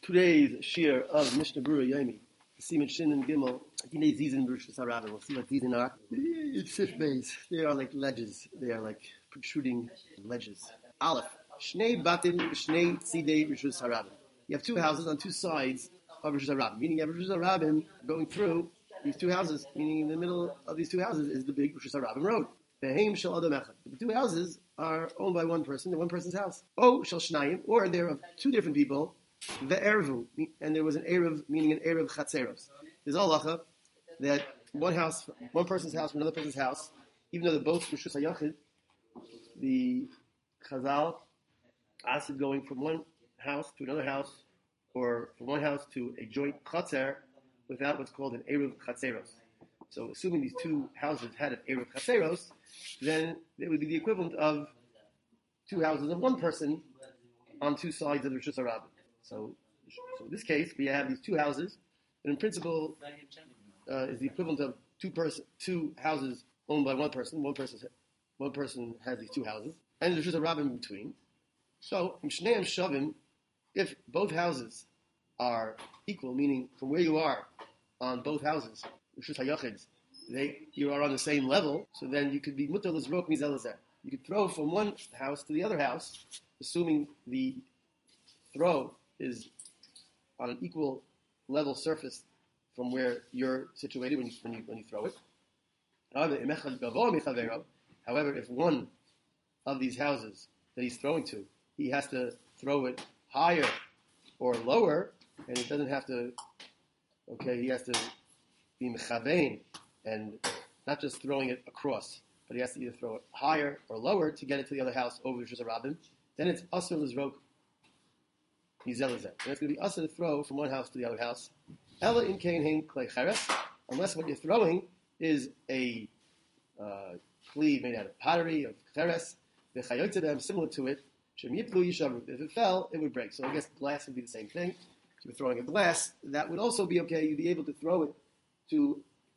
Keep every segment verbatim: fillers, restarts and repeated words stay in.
Today's shir of Mishnah Berurah Yomi, Siman Shin and Gimel, Dinei Zizin Bereshus Harabim. We'll see what Zizin are. It's sif base. They are like ledges. They are like protruding ledges. Aleph. Shnei Batim Shnei Tzidei Bereshus Harabim. You have two houses on two sides of Bereshus Harabim. Meaning you have Bereshus Harabim going through these two houses. Meaning in the middle of these two houses is the big Bereshus Harabim road. Beheim Shel Adam Echad. The two houses are owned by one person in one person's house. Oh Shel Shnayim, or they're of two different people. The Erevu, and there was an Erev, meaning an Erev Chatzeros. There's all halacha that one house, one person's house from another person's house, even though they're both Rishus HaYachid, the Chazal asked going from one house to another house, or from one house to a joint Chatzer, without what's called an Erev Chatzeros. So assuming these two houses had an Erev Chatzeros, then it would be the equivalent of two houses of one person on two sides of the Rishus HaRabim. So, so in this case, we have these two houses, and in principle, uh, is the equivalent of two person, two houses owned by one person. One person, one person has these two houses, and there's just a rabbin in between. So, Mishneim Shavim, if both houses are equal, meaning from where you are on both houses, Rishus HaYachids, they you are on the same level. So then you could be mutar l'zrok mizelazer. You could throw from one house to the other house, assuming the throw is on an equal level surface from where you're situated when you, when you, when you throw it. However, if one of these houses that he's throwing to, he has to throw it higher or lower, and it doesn't have to, okay, he has to be mechavein, and not just throwing it across, but he has to either throw it higher or lower to get it to the other house over Rishus HaRabim, then it's asur l'zrok. And it's going to be us to throw from one house to the other house. Ella in kain hein klei cheres, unless what you're throwing is a uh, kli made out of pottery, of cheres, v'chayotze similar to it, shem yiplu yishavru. If it fell, it would break. So I guess glass would be the same thing. If you're throwing a glass, that would also be okay. You'd be able to throw it to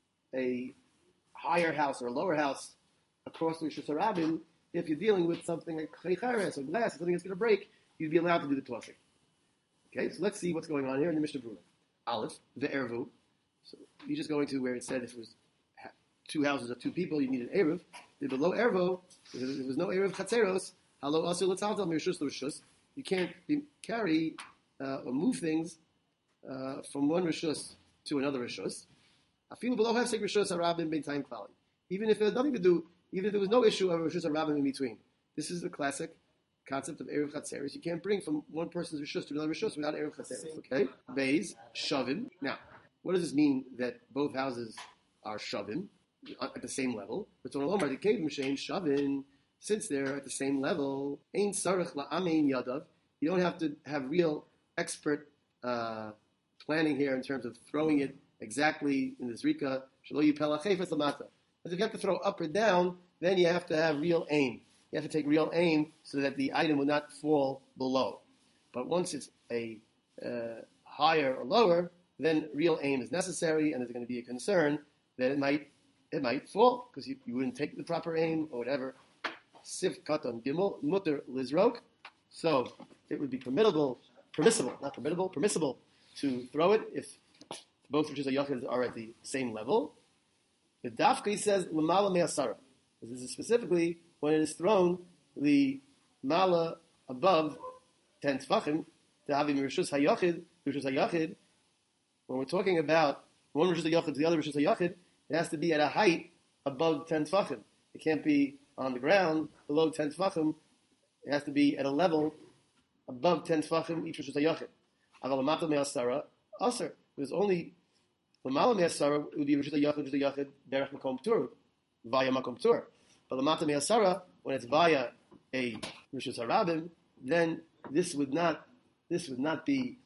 a higher house or a lower house across the Rishus HaRabim. If you're dealing with something like klei cheres or glass, something that's going to break, you'd be allowed to do the tossing. Okay, so let's see what's going on here in the Mishnah Berurah. Aleph, the Erevu. So you're just going to where it said if it was two houses of two people, you need an Erev. The below Erevo, if there was no Erev Chatzeros, halo asu l'tzaltal mirshus l'rishus. You can't be, carry uh, or move things uh, from one rishus to another rishus. Afilu below hefsek rishus harabim bein time kvali. Even if it had nothing to do, even if there was no issue of rishus harabim in between. This is the classic concept of Erev Chatzeros. You can't bring from one person's Rishus to another Rishus without Erev Chatzeros. Okay? Beis, Shavim. Now, what does this mean that both houses are Shavim at the same level? But on Omar, the cave machine, Shavim, since they're at the same level, Ein Sarach La'amein Yadav, you don't have to have real expert uh, planning here in terms of throwing it exactly in the Zrika, Shalo Yipel HaChefes Lamata. If you have to throw up or down, then you have to have real aim. You have to take real aim so that the item will not fall below. But once it's a uh, higher or lower, then real aim is necessary, and there's going to be a concern that it might it might fall because you, you wouldn't take the proper aim or whatever. Sif katan gimel mutter lizrok. So it would be permissible, permissible, not permissible, permissible to throw it if both Rishus HaYachids are at the same level. The Dafka says l'mala me'asara. This is specifically when it is thrown the mala above ten tefachim to having Rishus HaYachid, Rishus HaYachid. When we're talking about one Rishus HaYachid to the other Rishus HaYachid, it has to be at a height above ten tefachim. It can't be on the ground below ten tefachim. It has to be at a level above ten tefachim each Rishus HaYachid. Aval l'mata me'asara aser. There's only l'mala me'asara would be Rishus HaYachid, Rishus HaYachid derech makom tur, via makom tur. But Lamata Me'asara, when it's via a Rishus HaRabim, then this would not this would not be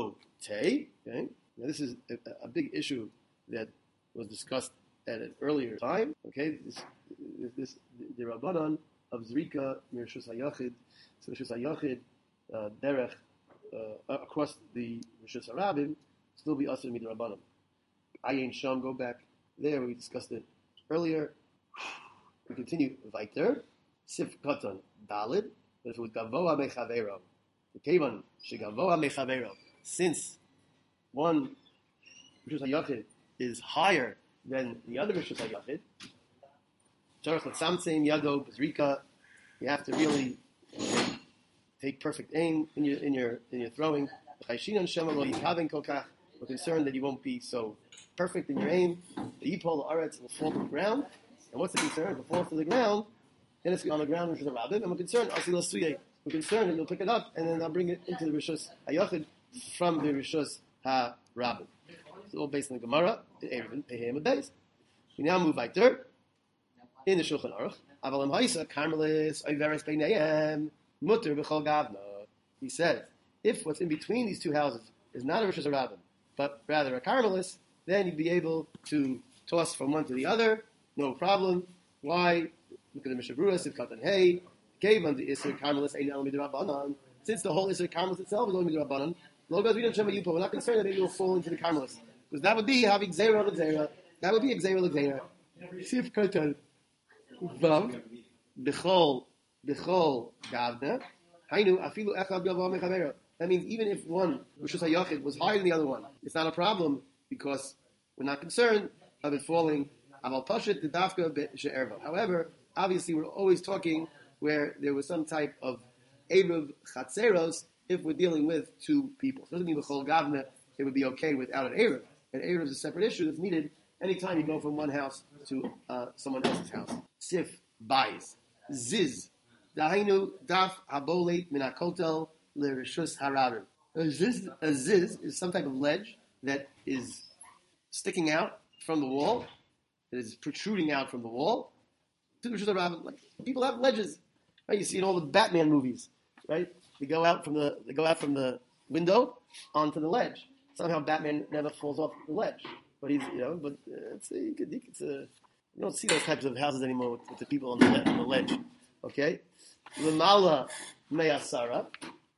okay. Okay, now this is a, a big issue that was discussed at an earlier time. Okay, this this the Rabbanan of Zrika Rishus HaYachid, so Rishus HaYachid uh, derech uh, across the Rishus HaRabim still be asur mid Rabbanan. Ayin Sham, go back there. We discussed it earlier. We continue weiter. Sif katan dalid. But if it was gavoa mechavero, the kevan shegavoa mechavero, since one Rishus HaYachid is higher than the other Rishus HaYachid, you have to really take, take perfect aim in your in your in your throwing. We're concerned that you won't be so perfect in your aim. The Yipol Aretz will fall to the ground. And what's the concern? If it falls to the ground, then it's on the ground which is a rabbin. And we're concerned, we're concerned that they'll pick it up and then they'll bring it into the Rishus HaYachid from the Rishus HaRabbin. It's all based on the Gemara. We now move weiter in the Shulchan Aruch. Avalim Haisa Carmelis Iveres Beinayim Mutter B'Chol Gavna. He says, if what's in between these two houses is not a Rishus HaRabbin, but rather a Carmelis, then you'd be able to toss from one to the other, no problem. Why? Look at the Mishnah Berurah, Siv Katan Hey, gave unto Isser Carmelis Ein El Midrabanan. Since the whole Isser Carmelis itself is only Midrabanan, Logos we don't Shema Yupo. We're not concerned that maybe you'll fall into the Carmelis, because that would be having Xera L'Xera. That would be Xera L'Xera. Siv Katan Vav B'Chol B'Chol Gavna Hainu Afilu Echad Gavah Mechavera. That means even if one Rishus HaYachid was higher than the other one, it's not a problem because we're not concerned of it falling. However, obviously we're always talking where there was some type of Eruv Chatzeros if we're dealing with two people. So it doesn't mean B'chol Gavna it would be okay without an Eruv. An Eruv is a separate issue that's needed anytime you go from one house to uh, someone else's house. Sif Bais Ziz Dahainu Daf Habolet Min HaKotel L'Rishus HaRabbin. A ziz, a ziz is some type of ledge that is sticking out from the wall, that is protruding out from the wall. To the Rishus HaRabbin, like people have ledges, right? You see in all the Batman movies, right? They go out from the they go out from the window onto the ledge. Somehow Batman never falls off the ledge, but he's you know, but uh, it's you could it's a you don't see those types of houses anymore with, with the people on the, le- on the ledge. Okay, Lamala Me'asara.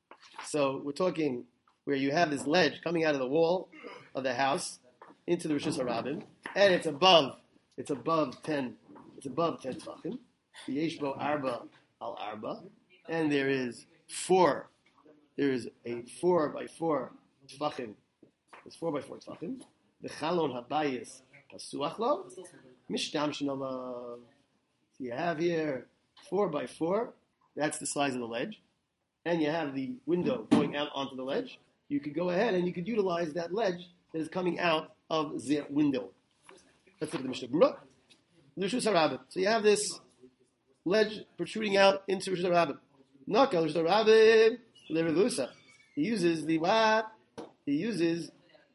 So we're talking where you have this ledge coming out of the wall of the house into the Rishus HaRabbin, and it's above, it's above ten, it's above ten tefachim. The Yeshbo Arba al Arba, and there is four, there is a four by four tefachim. It's four by four tefachim. The Chalon Habayis Pasuach Lo, Mishtam Shinalav. So you have here four by four. That's the size of the ledge. And you have the window going out onto the ledge. You could go ahead and you could utilize that ledge that is coming out of the window. Let's look at the Mishnah Berurah. Rishus HaRabbin. So you have this ledge protruding out into Rishus HaRabbin. Naka Rishus HaRabbin L'Revusa. He uses the what? He uses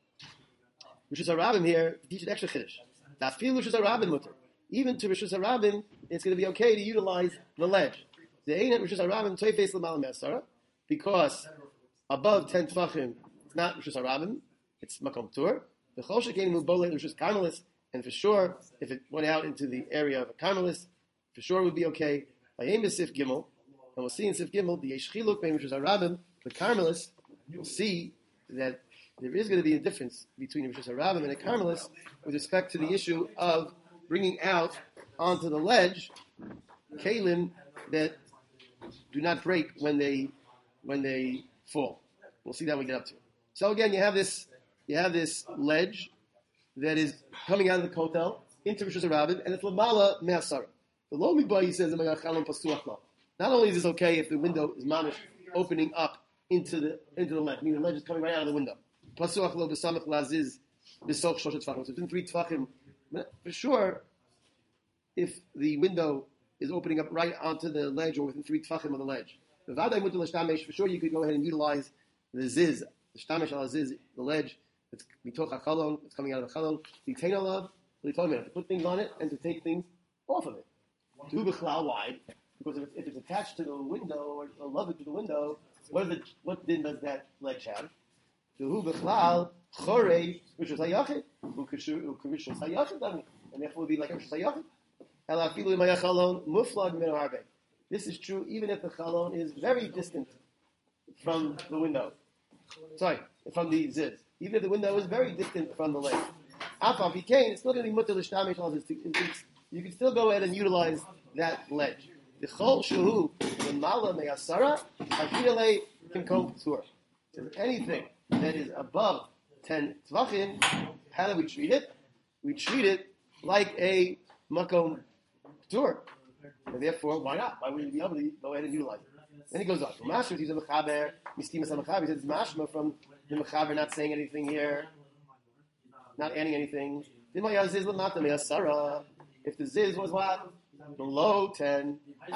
Rishus HaRabbin here to teach an extra chiddush. Dafil Rishus HaRabbin mutter. Even to Rishus HaRabbin, it's going to be okay to utilize the ledge. The Einet Rishus HaRabbin Toifes L'Mal Me'asara, because above ten tefachim, it's not Rishus HaRabbin, it's Makom Tur. The Chol Shekein Mubolei Rishus Carmelis, and for sure, if it went out into the area of a Carmelis, for sure it would be okay. Vayem B'Sif Gimel, and we'll see in Sif Gimel, the Yesh Chiluk Bein Rishus HaRabbin, the Carmelis, you'll see that there is going to be a difference between a Rishus HaRabbin and a Carmelis with respect to the issue of bringing out onto the ledge kalim that do not break when they when they fall. We'll see that when we get up to it. So again, you have this you have this ledge that is coming out of the kotel into Rishus HaRabbin, and it's lamala me'asara. The Lo Mibai says, not only is this okay if the window is mamish opening up into the into the ledge, meaning the ledge is coming right out of the window. Pasuach lo b'samach laziz b'soch shoshet tefachim. So within three tefachim, for sure, if the window is opening up right onto the ledge or within three tefachim of the ledge. For sure, you could go ahead and utilize the ziz, the shtamesh al ziz, the ledge. It's mitoch hachalon. It's coming out of the chalon. Litain alav, to put things on it and to take things off of it. To b'chlal, why? Because if it's, if it's attached to the window or, or love it to the window, what, the, what din does that ledge have? To b'chlal chorei rishus hayachid, u'kirishus hayachid, and therefore it would be like a rishus hayachid. This is true even if the chalon is very distant from the window. Sorry, from the ziz. Even if the window is very distant from the ledge. It's still going to be mutter l'shtamesh al ziz. You can still go ahead and utilize that ledge. The chol shehu l'mala me'asara hafidalei kimkom tzur. Anything that is above ten tvachim, how do we treat it? We treat it like a makom ptur. And therefore, why not? Why wouldn't you be able to go ahead and utilize it? Then he goes on. Master, he's a mechaber, mistimas mechaber. He says it's mashma from the mechaber not saying anything here, not adding anything. If the ziz was what? Below ten,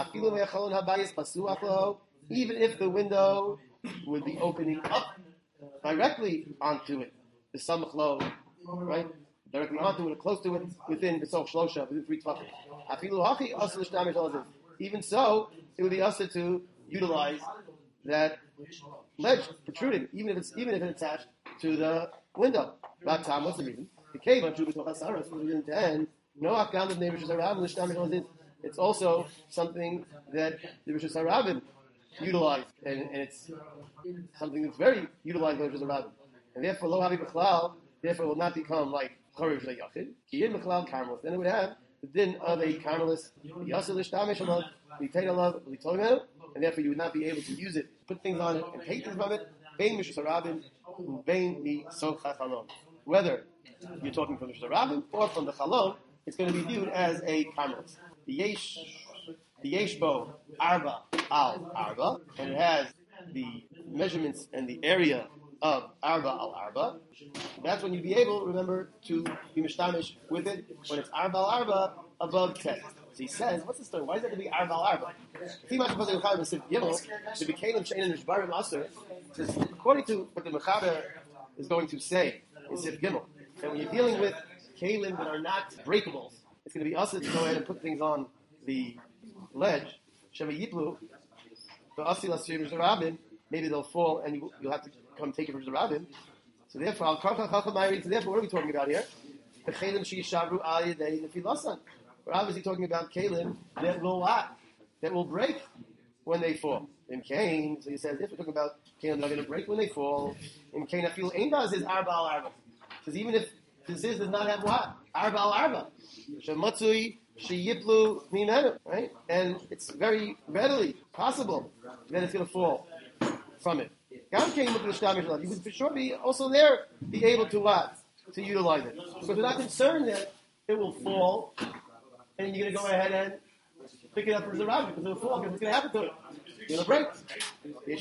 even if the window would be opening up directly onto it, the samach lo, right? Directly onto it, or close to it, within the soch shlosha, within three tvachim. Even so, it would be usher to utilize that ledge protruding, even if it's even if it's attached to the window. But Tom, what's the reason? The cave on Jubah Tochasaras within ten. No akam of neighbors Harabim. It's also something that the Rishus Harabim utilize, and, and it's something that's very utilized by the Rishus Harabim. And therefore, lo havi b'chlal, therefore it will not become like choriv yachid. Ki yin b'chlal karmelis. Then it would have the din of a karmelis. Yasser l'shtamish alav, l'itay alav, l'itoimenu, and therefore you would not be able to use it, put things on it, and take things from it. Bein Rishus Harabim, bein mi socha chalon. Whether you're talking from the Rishus Harabim or from the chalon, it's going to be viewed as a karmelis. The yesh, the yeshbo arba al arba, and it has the measurements and the area of arba al arba. That's when you'd be able, remember, to be mishtamish with it when it's arba al arba above ten. So he says, what's the story? Why is that to be arba al arba? According to what the mechaber is going to say in Sif Gimel, that when you're dealing with kalim that are not breakables, it's going to be us to go ahead and put things on the ledge. Shema Yiplu, the Asi Lasir Rabin, maybe they'll fall and you, you'll have to come take it from the Rabin. So therefore, Al Karcha Chachamai, so therefore, what are we talking about here? The Kalim Shishavru Ayadei Nefilasan. We're obviously talking about Kalim that will what? That will break when they fall. In Cain, so he says, if we're talking about Kalim that are going to break when they fall, in Cain, I feel Aindas is Arba al Arba. Because even if this is does not have what? Arba al Arba. Shematzui sheyiplu mimenu, right? And it's very readily possible that it's going to fall from it. Gam came with the shtamish. You would for sure be also there, be able to what? To utilize it. Because we're not concerned that it will fall, and you're going to go ahead and pick it up as a rabbit because it will fall. Because what's going to happen to it? You're going to break. You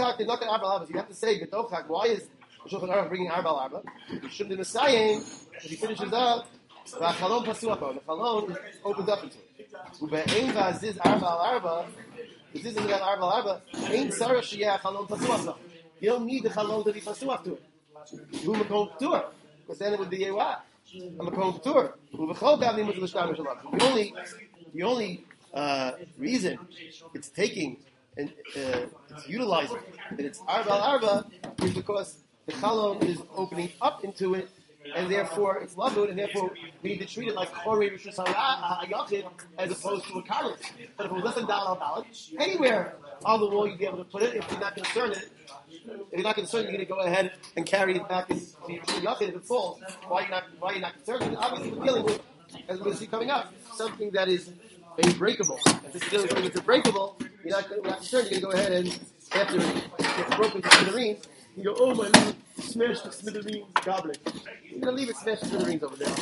have to say, why is Shulchan Aruch bringing Arba al Arba? You shouldn't be Messiah. If he finishes up, the chalon pasuach, the chalon opens up into it. Ube'ein v'aziz Arba al Arba, the ziz is that Arba al Arba, ain't sarah sheyah chalon pasuach. You don't need the chalon to be pasuach to it. Who makom p'tur? Because then it would be a what? A makom p'tur. Ube'chol gavnim with l'shtam shalom. The only, the only uh, reason it's taking and uh, it's utilizing that it's Arba al Arba is because the chalon is opening up into it, and therefore it's lavud, and therefore we need to treat it like chorei rishus hayachid as opposed to a karmelis. But if it was less than dal al dalad, anywhere on the wall you'd be able to put it. If you're not concerned, if you're not concerned, you're going to go ahead and carry it back into your yachid if it falls. Why are you not? Why are you not concerned? Because obviously we're dealing with, as we're going to see coming up, something that is a breakable. If it's dealing with something that's a breakable, you're not, you're not concerned. You're going to go ahead and after it gets broken to smithereens, you go, oh my God, smash the smithereens goblet. You're going to leave it smashed to smithereens over there on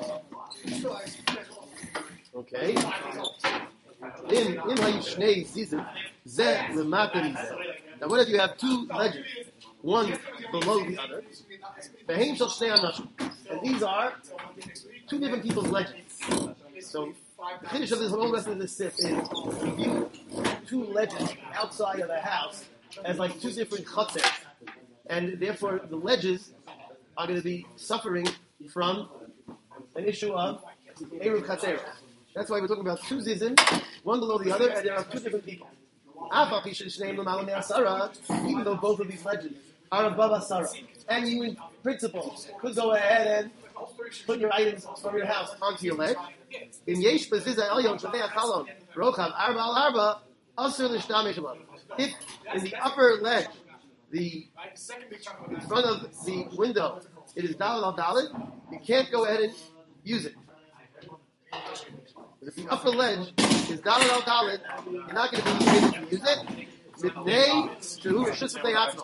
the ground. Okay. In in Hayishnei season, Zeh Lematan Zeh. Now, what if you have two ledges, one below the other? Beheim Shel Shnei Anashim. And these are two different people's ledges. So, the finish of this whole rest of this sip is we view two ledges outside of the house as like two different chutzers. And therefore, the ledges are going to be suffering from an issue of Eruv Chatzer. That's why we're talking about two zizim, one below the other, and there are two different people. Even though both of these ledges are above Asara, and you in principle could go ahead and put your items from your house onto your ledge. In Yesh Beziza Elyon Shavei Chalon Rochav Arba al Arba Asur L'Shtamish Alav. If in the upper ledge, the in front of the window, it is Daled al Daled, you can't go ahead and use it. But if the upper ledge is Daled al Daled, you're not going to be able to use it.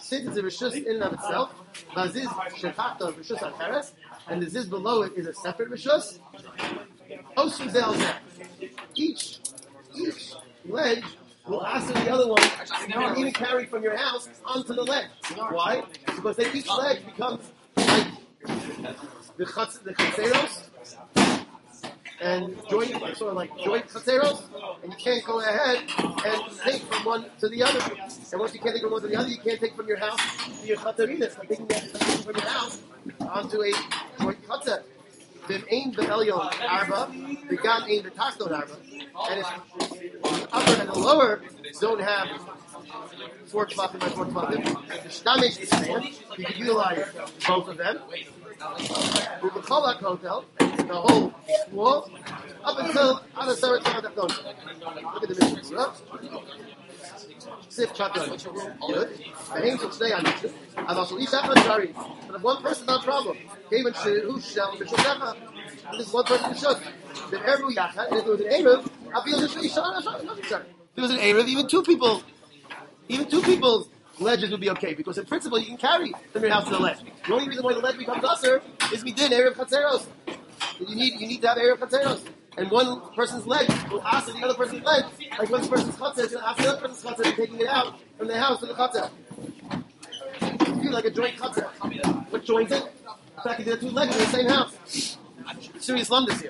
since it's a rishus in and of itself, vaziz shetachta rishus acheres, and the ziz below it is a separate rishus. Osu zel zeh. Each each ledge will ask the other one and even carry from your house onto the ledge. Why? Because then each ledge becomes like the chutz, the chatzeros, and joint, sort of like joint chatzeros, and you can't go ahead and take from one to the other. And once you can't take from one to the other, you can't take from your house to your chatzerinas. Like taking something from your house onto a joint chatzer. V'im ein be'elyon arba, v'gam ein betachton arba. And if the upper and the lower don't have four tefachim by four tefachim, the shtamish is same. You can utilize both of them. With the cholak hotel, the whole wall, up until Adasar Tzavah. Look at the mission. Sif Chaton. Good. The names will stay on mission. And also, Isha Anjari. But if one person, not a problem. Came and who shall be Shodecha. This is one person who should. The Erev Yacha, and if it was an Erev, I feel this Isha Anjari. If it was an Erev, even two people, even two people's ledges would be okay, because in principle you can carry from your house to the ledge. The only reason why the ledge becomes usher is midin Erev Chatzeros. You need you need to have Erev Chatzeros. And one person's leg will ask the other person's leg, like one person's chatzah is going to ask the other person's chatzah and taking it out from the house to the chatzah. You feel like a joint chatzah. What joins it? In fact, you did two legs in the same house. Serious lump this year.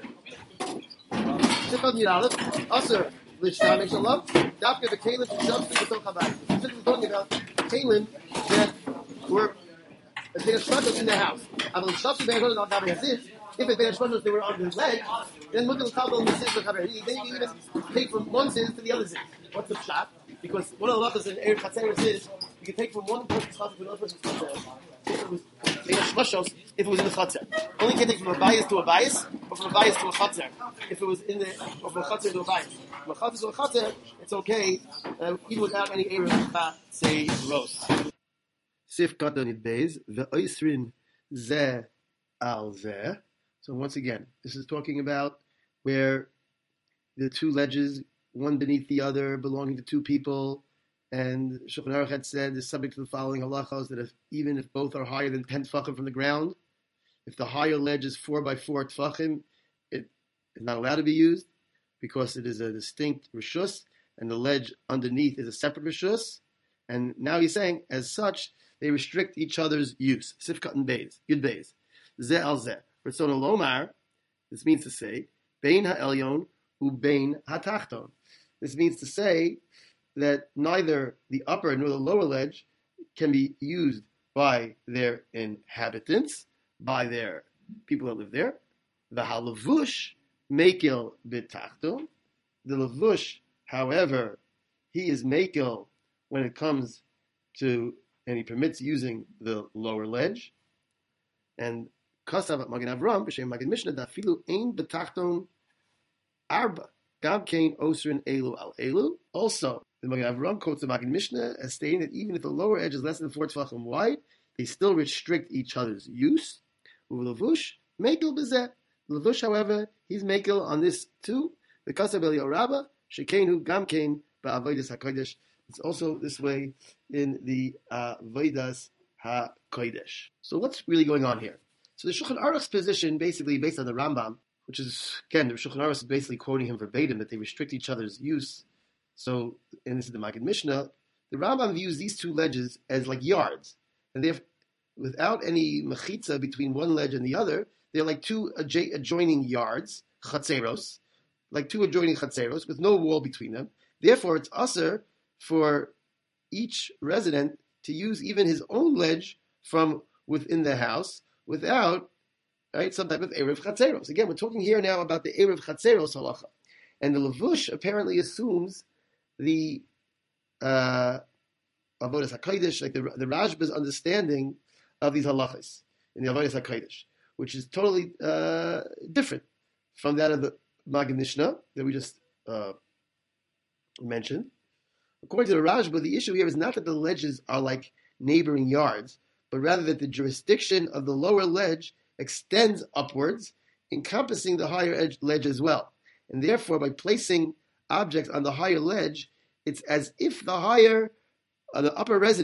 Usher. Lishtam makes a love. Dafka the kalim to jump to the chabad. Since we're talking about kalim that were they were struggling in the house. I will stop the bear not having a zid. If it bears struggles they were on his leg, then look at the kabel and the zid the chabad. Then you can even take from one zid to the other zid. What's the shot? Because one of the lachas in Erev Chatzeros is you can take from one person's chatzah to another person's chatzah. If it was if it was in the chatzah, only can take from a bias to a bias, or from a bias to a chatzah. If it was in the or from a chatzah to a bias, from a chatzah to a chatzah, it's okay, uh, even without any erev chatzeros. Sif katanit beis ve'oisrin ze al ze. So once again, this is talking about where the two ledges, one beneath the other, belonging to two people. And Shulchan Aruch had said is subject to the following halachos, that if even if both are higher than ten tefachim from the ground, if the higher ledge is four by four tefachim, it is not allowed to be used because it is a distinct rishus, and the ledge underneath is a separate rishus. And now he's saying, as such, they restrict each other's use. Sifkat and beis, yud beis, ze al ze. Ratzon lomar. This means to say, bein ha'elyon u bein ha'tachton. This means to say that neither the upper nor the lower ledge can be used by their inhabitants, by their people that live there. The halavush mekil bitachton. The lavush, however, he is mekil when it comes to, and he permits using the lower ledge. And kasav Magen Avram b'shem Magen Mishnah dafilu ein bitachton arba gam kein osrin elu al elu. Also, the Magen Avram quotes the Magen Mishnah as stating that even if the lower edge is less than four tefachim wide, they still restrict each other's use. U'levush mekel b'zeh. Levush, however, he's mekel on this too. The kasav Eliyahu Rabbah shekenu gamkein ba'avodas hakodesh. It's also this way in the avodas hakodesh. So what's really going on here? So the Shulchan Aruch's position, basically based on the Rambam, which is again the Shulchan Aruch is basically quoting him verbatim that they restrict each other's use. So, and this is the Magen Mishnah, the Rambam views these two ledges as like yards. And they're, without any mechitza between one ledge and the other, they're like two adj- adjoining yards, chatzeros, like two adjoining chatzeros, with no wall between them. Therefore, it's usher for each resident to use even his own ledge from within the house without, right, some type of Erev Chatzeros. Again, we're talking here now about the Erev Chatzeros halacha. And the Levush apparently assumes the uh, Avodas HaKodesh, like the, the Rashba's understanding of these halachas in the Avodas HaKodesh, which is totally uh, different from that of the Magen Mishnah that we just uh, mentioned. According to the Rashba, the issue here is not that the ledges are like neighboring yards, but rather that the jurisdiction of the lower ledge extends upwards, encompassing the higher edge ledge as well. And therefore, by placing objects on the higher ledge, it's as if the higher, uh, the upper resident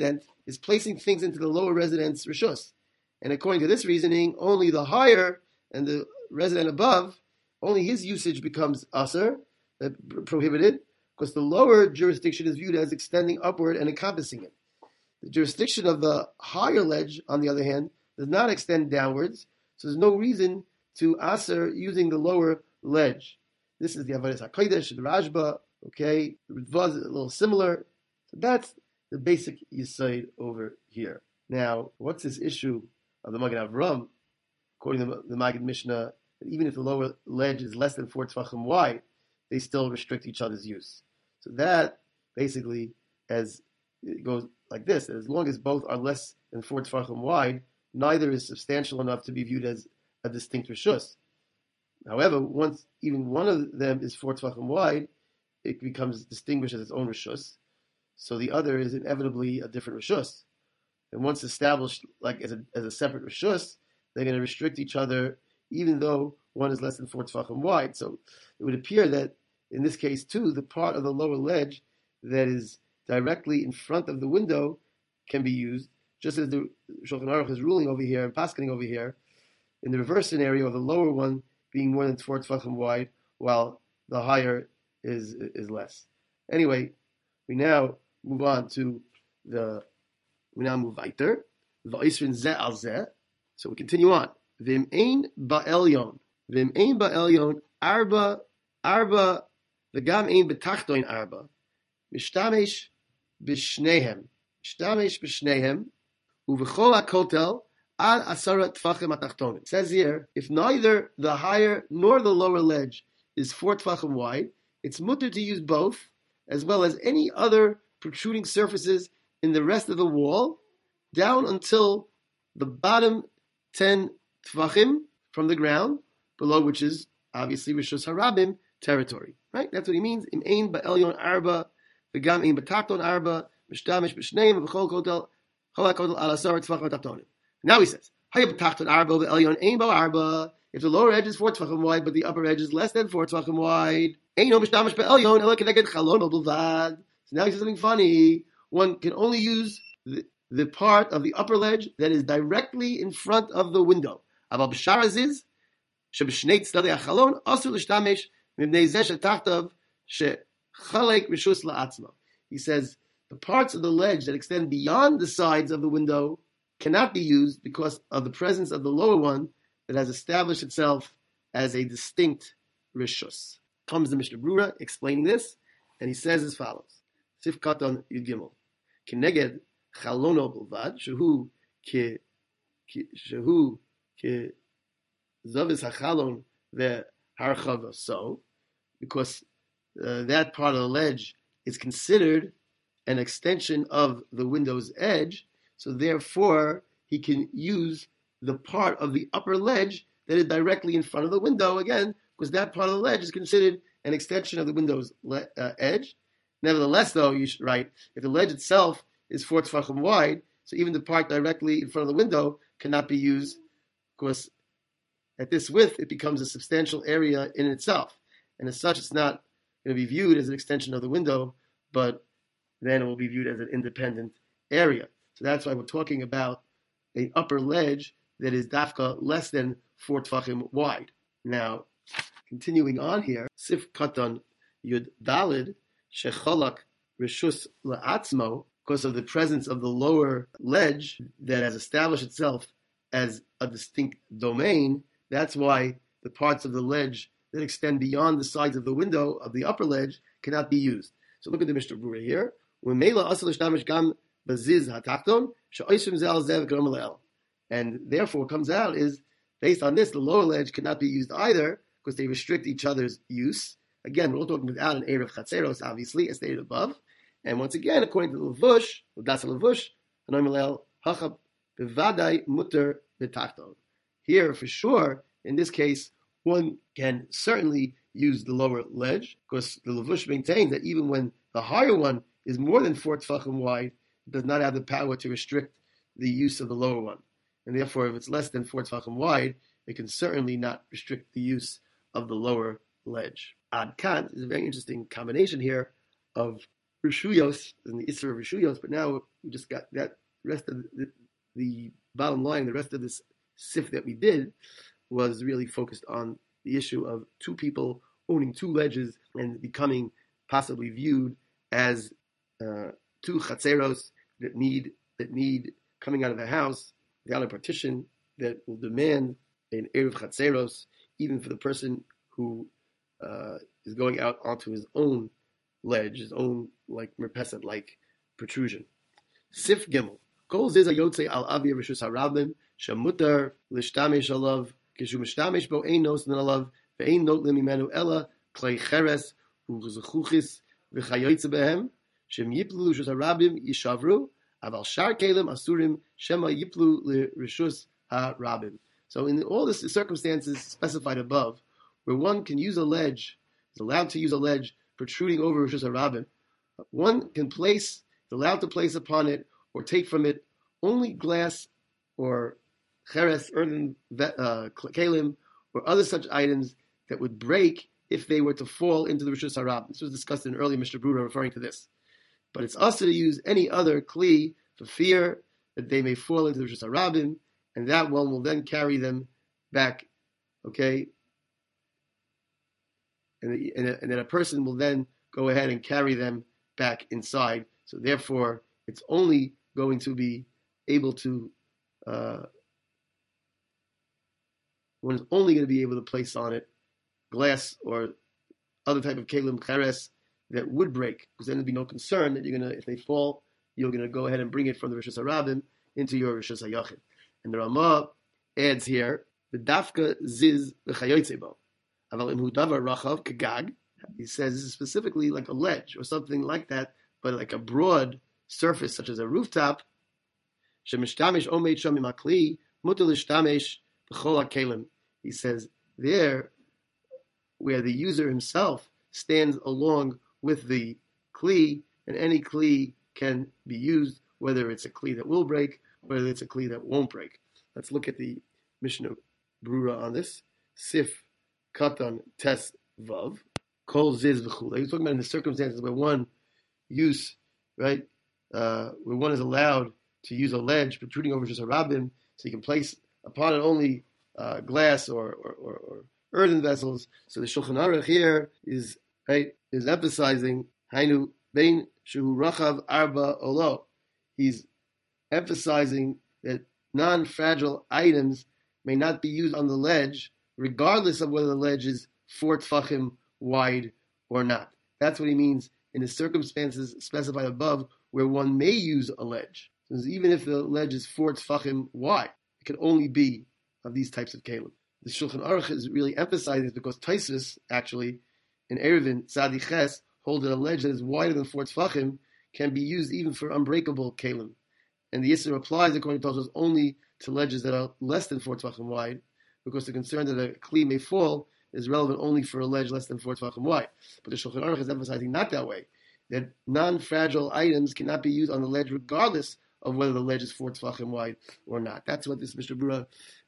is placing things into the lower residence rishus. And according to this reasoning, only the higher and the resident above, only his usage becomes asr, uh, prohibited, because the lower jurisdiction is viewed as extending upward and encompassing it. The jurisdiction of the higher ledge, on the other hand, does not extend downwards, so there's no reason to asr using the lower ledge. This is the Avodas HaKodesh, the Rashba, okay, the Ritva is a little similar. So that's the basic Yesod over here. Now, what's this issue of the Magen Avram? According to the Maggid Mishnah, that even if the lower ledge is less than four tefachim wide, they still restrict each other's use. So that basically, as it goes like this, that as long as both are less than four tefachim wide, neither is substantial enough to be viewed as a distinct rishus. However, once even one of them is four tefachim wide, it becomes distinguished as its own rishus. So the other is inevitably a different rishus. And once established like as a, as a separate rishus, they're going to restrict each other, even though one is less than four tefachim wide. So it would appear that in this case too, the part of the lower ledge that is directly in front of the window can be used, just as the Shulchan Aruch is ruling over here and paskening over here. In the reverse scenario of the lower one being more than four tefachim wide, while the higher is is less. Anyway, we now move on to the. We now move weiter. Va'isrin zeh al zeh. So we continue on. Vim ein ba'elyon. Vim ein ba'elyon arba arba v'gam ein betachtoin arba. Mishtamesh b'shnehem. Mishtamesh b'shnehem uv'chol hakotel ad asara tfachim atachtonim. It says here, if neither the higher nor the lower ledge is four tfachim wide, it's mutter to use both, as well as any other protruding surfaces in the rest of the wall, down until the bottom ten tfachim from the ground, below which is obviously Rishus Harabim territory. Right? That's what he means. Im ein ba'elyon arba, v'gam ein b'tachton arba, mishtamish b'shneim, v'chol kotel, chol hakotel al asar tfachim atachtonim. Now he says, Hayab b'tachton arba, v'elyon ein bo arba. If the lower edge is four tfachim wide, but the upper edge is less than four tfachim wide, ein no mishtamish ba'elyon, ela keneged chalon o b'lvad. So now he says something funny. One can only use the, the part of the upper ledge that is directly in front of the window. Aval b'sharaziz, sheb'shnei tzadei hachalon, asur l'shtamesh mibnei zeh shetachtav shechalek rishus la'atzma. He says the parts of the ledge that extend beyond the sides of the window cannot be used because of the presence of the lower one that has established itself as a distinct rishus. Comes the Mishnah Brura explaining this, and he says as follows: Sif Katan Yud Gimel. Keneged chalono b'lvad, shehu ke shehu ke zavis hachalon ve'harchava. So, because uh, that part of the ledge is considered an extension of the window's edge, so therefore he can use the part of the upper ledge that is directly in front of the window again, because that part of the ledge is considered an extension of the window's le- uh, edge. Nevertheless, though, you should write, if the ledge itself is four tefachim wide, so even the part directly in front of the window cannot be used, because at this width, it becomes a substantial area in itself. And as such, it's not going to be viewed as an extension of the window, but then it will be viewed as an independent area. So that's why we're talking about an upper ledge that is dafka less than four tefachim wide. Now, continuing on here, Sif Katan Yud Dalid, Shecholak Rishus La'atzmo, because of the presence of the lower ledge that has established itself as a distinct domain, that's why the parts of the ledge that extend beyond the sides of the window of the upper ledge cannot be used. So look at the Mishnah Brura here. And therefore what comes out is, based on this, the lower ledge cannot be used either, because they restrict each other's use. Again, we're all talking without an Erev Chatzeros, obviously, as stated above. And once again, according to the Levush, Das Levush, Hanoim Hachab Bevadai Mutter Betachton. Here, for sure, in this case, one can certainly use the lower ledge, because the Levush maintains that even when the higher one is more than four tefachim wide, it does not have the power to restrict the use of the lower one. And therefore, if it's less than four tefachim wide, it can certainly not restrict the use of the lower ledge. Ad Kan is a very interesting combination here of Rishuyos and the Isra of Rishuyos, but now we just got that rest of the, the bottom line, the rest of this sif that we did was really focused on the issue of two people owning two ledges and becoming possibly viewed as uh, two chatzeros that need that need coming out of the house without a partition that will demand an eruv chatzeros, even for the person who uh, is going out onto his own ledge, his own like merpeset like protrusion. Sif Gimel. Kol ziz ayotze al avi rishus harabim shemutar lishtamish alav kishu mishtamish bo ein nos alav ve'ein not limimenu ella klei cheres u'zechuchis v'chayotze behem shem yiplu rishus harabim yishavru aval shar kelim asurim shema yiplu lirishus harabim. So in all the circumstances specified above, where one can use a ledge, is allowed to use a ledge protruding over rishus harabim, one can place, is allowed to place upon it or take from it only glass or cheres, earthen uh, kalim, or other such items that would break if they were to fall into the rishus harabim. This was discussed in early Mishnah Brura referring to this. But it's also to use any other kli for fear that they may fall into the rishus harabim, and that one will then carry them back, okay? And, the, and, a, and then a person will then go ahead and carry them back inside. So therefore, it's only going to be able to, uh, one is only going to be able to place on it glass or other type of kelim cheres that would break, because then there'd be no concern that you're going to, if they fall, you're going to go ahead and bring it from the rishus harabim into your rishus hayachid. And the Ramah adds here, the dafka ziz v'chayotze bo. Aval imhu davar rachav kagag. He says this is specifically like a ledge or something like that, but like a broad surface such as a rooftop. Shemishtamesh omeid sham imakli mutar lishtamesh b'chol hakelim. He says there, where the user himself stands along with the kli, and any kli can be used, whether it's a kli that will break, whether it's a kli that won't break. Let's look at the Mishnah Brura on this. Sif Katan Tes Vav Kol Ziz V'chula. He's talking about in the circumstances where one use, right, uh, where one is allowed to use a ledge protruding over just a rabbin, so you can place upon it only uh, glass or, or, or, or earthen vessels. So the Shulchan Aruch here is right is emphasizing Hainu Bein Shu Rachav Arba Olo. He's emphasizing that non-fragile items may not be used on the ledge, regardless of whether the ledge is four tfachim wide or not. That's what he means in the circumstances specified above, where one may use a ledge. So even if the ledge is four tfachim wide, it can only be of these types of kelim. The Shulchan Aruch is really emphasizing this because Taisus, actually, in Eruvin, Tzadi Ches, hold that a ledge that is wider than four tfachim can be used even for unbreakable kelim. And the Yisr applies, according to Tosfos, only to ledges that are less than four tefachim wide, because the concern that a kli may fall is relevant only for a ledge less than four tefachim wide. But the Shulchan Aruch is emphasizing not that way, that non-fragile items cannot be used on the ledge regardless of whether the ledge is four tefachim wide or not. That's what this Mishnah Brura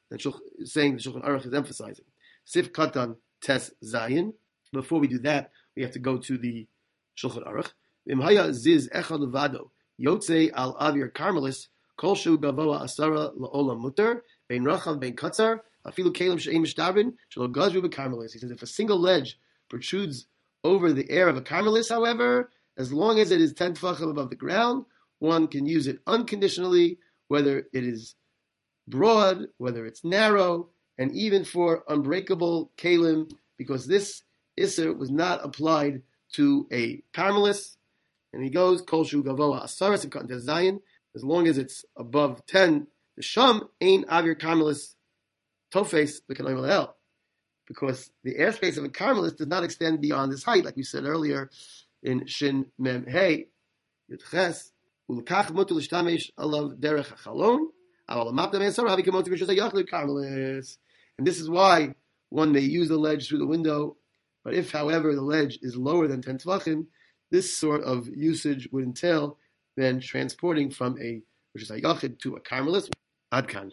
is saying, the Shulchan Aruch is emphasizing. Sif Katan Tes Zayin. Before we do that, we have to go to the Shulchan Aruch. Imhaya Ziz Echad Levado. Yotze al avir karmelis kol shu gavoa asara laolam mutar bein rachav bein katzar afilu kelim she'im mishtabrin shelo gazru bekarmelis. He says if a single ledge protrudes over the air of a karmelis, however, as long as it is ten tefachim above the ground, one can use it unconditionally, whether it is broad, whether it's narrow, and even for unbreakable kelim, because this iser was not applied to a karmelis. And he goes, Kol Shu Gavoa Asaras and Katan Zayin, as long as it's above ten, the Sham ain't Avir Karmelis Tofes B'Kanayim El, because the airspace of a Karmelis does not extend beyond this height, like we said earlier in Shin Mem Hey Yudches Ulkach Mutu L'Shtamesh Alav Derech HaChalon Aval Amapta Me'asar Havi Kemotu V'Shus HaYachli Karmelis. And this is why one may use the ledge through the window, but if, however, the ledge is lower than ten Tvachim, this sort of usage would entail then transporting from a Rishus HaYachid to a Karmelis. Adkan.